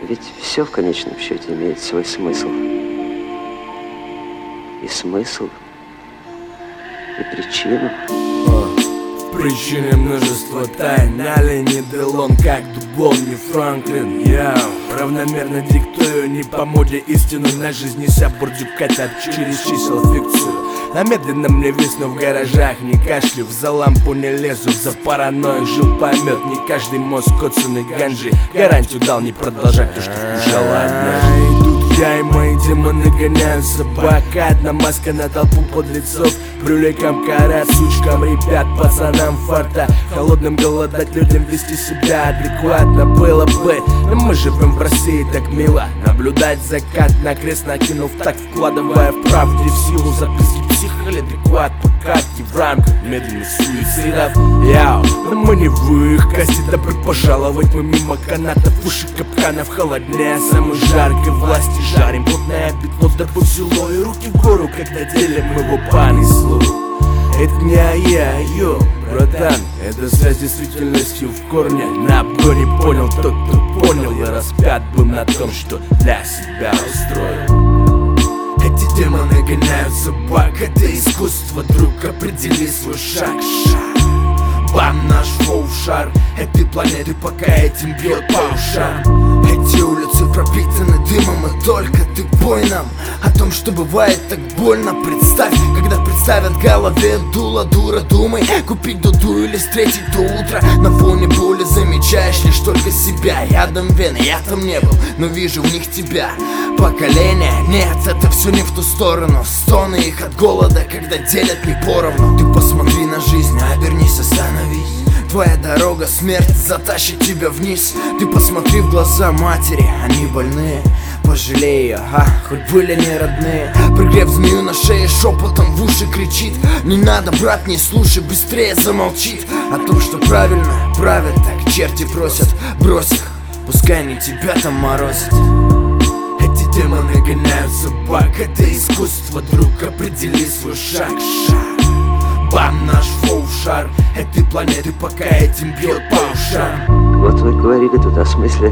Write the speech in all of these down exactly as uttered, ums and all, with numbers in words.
Ведь все в конечном счете имеет свой смысл. И смысл, и причину. В причине множество тайн, Али не Делон, как Дублон, не Франклин. Я равномерно диктую, не по моде истину на жизни сабурдюк катят через чисел фикцию. На медленном мне висну в гаражах, не кашлю, за лампу не лезу, за паранойю жил помет. Не каждый мозг коцанный ганжи гарантию дал не продолжать то, что вкушала однажды. Я и мои демоны гоняют собак. Одна маска на толпу подлецов, брюликам карат, сучкам ребят, пацанам фарта. Холодным голодать, людям вести себя адекватно было бы. Но мы живем в России так мило. Наблюдать закат на крест накинув, так вкладывая в правде в силу записки психоадекват. Покатки в рамках медленных суицидов. Яу, но мы не в их касте. Добро пожаловать, мы мимо канатов, уши капканов. Холоднее самой жаркой власти жарим плотное пятно, да по село и руки в гору, когда делим его понесло. Это не я, ё, братан, это связь с действительностью в корне. На обгоне понял тот, кто понял, и распят был на том, что для себя устроил. Эти демоны гоняют собак, это искусство, друг, определи свой шаг. Бам, наш фоу-шар этой планеты пока этим бьет по ушам. Эти улицы пропитаны дымом, и только ты пой нам о том, что бывает так больно. Представь, когда представят в голове дуло, дура, думай купить дуду или встретить до утра. На фоне боли замечаешь лишь только себя. Рядом вены, я там не был, но вижу в них тебя. Поколение, нет, это все не в ту сторону. Стоны их от голода, когда делят не поровну. Ты посмотри на жизнь, обернись, остановись. Твоя дорога, смерть затащит тебя вниз. Ты посмотри в глаза матери, они больные. Пожалей ее, а, хоть были не родные. Пригрев змею на шее, шепотом в уши кричит: не надо, брат, не слушай, быстрее замолчит. О том, что правильно правят, так черти просят. Брось их, пускай не тебя там морозят. Эти демоны гоняют собак, это искусство, друг, определи свой шаг. Бам, наш фоу-шар этой планеты пока этим бьет по ушам. Вот вы говорили тут о смысле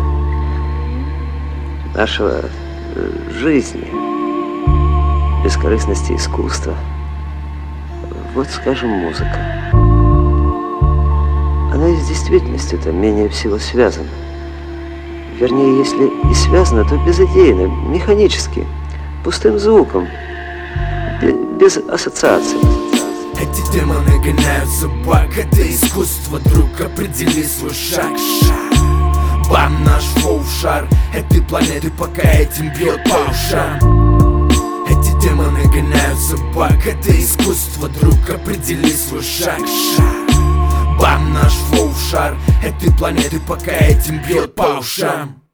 нашего э, жизни, бескорыстности искусства. Вот, скажем, музыка. Она и с действительностью-то менее всего связана. Вернее, если и связана, то безидейно, механически, пустым звуком, без ассоциаций. Эти демоны гоняют собак, это искусство, друг, определи свой шаг. Бам, наш фоу-шар этой планеты пока этим бьет по ушам. Эти демоны гоняют собак, это искусство, друг, определи свой шаг. Бам, наш фоу-шар этой планеты пока этим бьет по ушам.